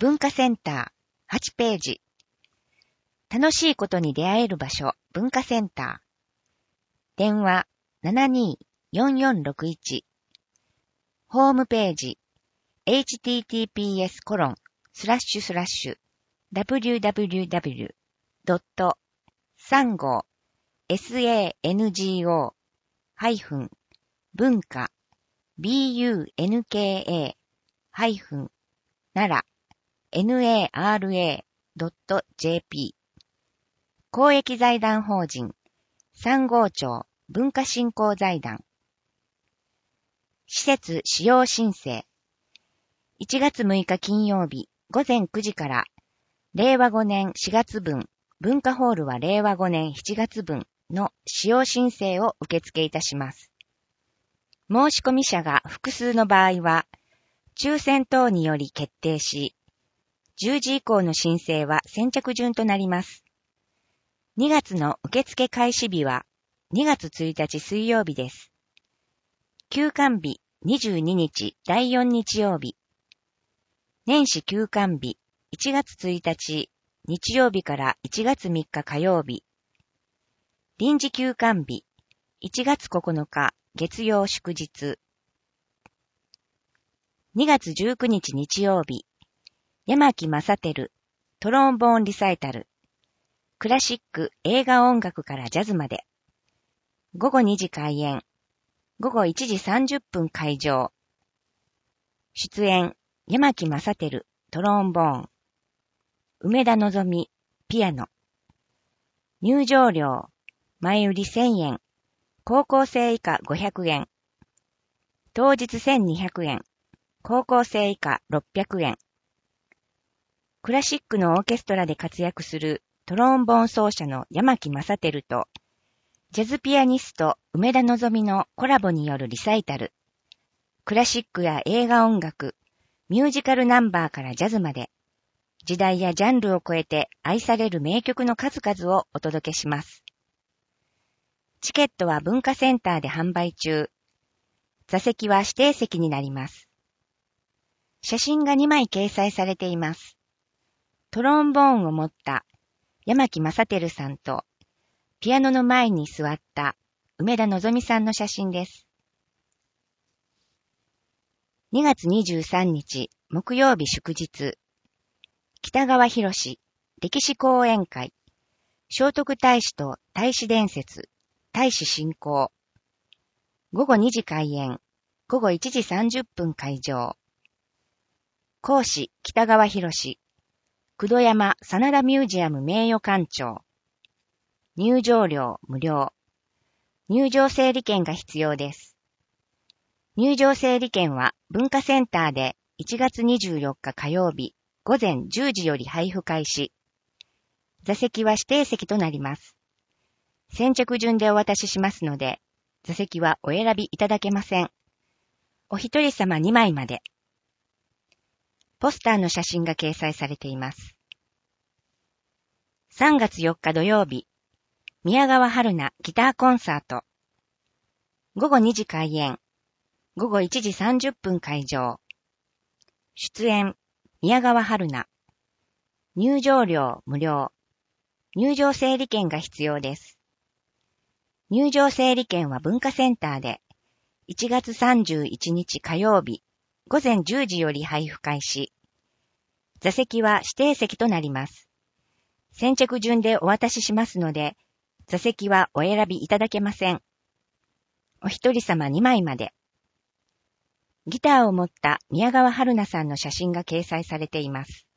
文化センター8ページ。楽しいことに出会える場所文化センター。電話 72-4461。ホームページ https://www.35-bunka-nara.jp 公益財団法人三郷町文化振興財団。施設使用申請。1月6日金曜日午前9時から令和5年4月分、文化ホールは令和5年7月分の使用申請を受付いたします。申し込み者が複数の場合は、抽選等により決定し、10時以降の申請は先着順となります。2月の受付開始日は2月1日水曜日です。休館日22日第4日曜日。年始休館日1月1日日曜日から1月3日火曜日。臨時休館日1月9日月曜祝日。2月19日日曜日。山木正輝トロンボーンリサイタル。クラシック映画音楽からジャズまで。午後2時開演。午後1時30分開場。出演、山木正輝、トロンボーン。梅田のぞみ、ピアノ。入場料、前売り1000円。高校生以下500円。当日1200円。高校生以下600円。クラシックのオーケストラで活躍するトロンボーン奏者の山木正輝と、ジャズピアニスト梅田のぞみのコラボによるリサイタル。クラシックや映画音楽、ミュージカルナンバーからジャズまで、時代やジャンルを超えて愛される名曲の数々をお届けします。チケットは文化センターで販売中。座席は指定席になります。写真が2枚掲載されています。トロンボーンを持った山木正輝さんと、ピアノの前に座った梅田のぞみさんの写真です。2月23日木曜日祝日。北川博歴史講演会。聖徳太子と太子伝説。太子信仰。午後2時開演。午後1時30分開場。講師北川博。九度山真田ミュージアム名誉館長。入場料無料。入場整理券が必要です。入場整理券は文化センターで1月24日火曜日午前10時より配布開始。座席は指定席となります。先着順でお渡ししますので、座席はお選びいただけません。お一人様2枚まで。ポスターの写真が掲載されています。3月4日土曜日、宮川春菜ギターコンサート。午後2時開演。午後1時30分開場。出演、宮川春菜。入場料無料。入場整理券が必要です。入場整理券は文化センターで1月31日火曜日午前10時より配布開始。座席は指定席となります。先着順でお渡ししますので、座席はお選びいただけません。お一人様2枚まで。ギターを持った宮川春菜さんの写真が掲載されています。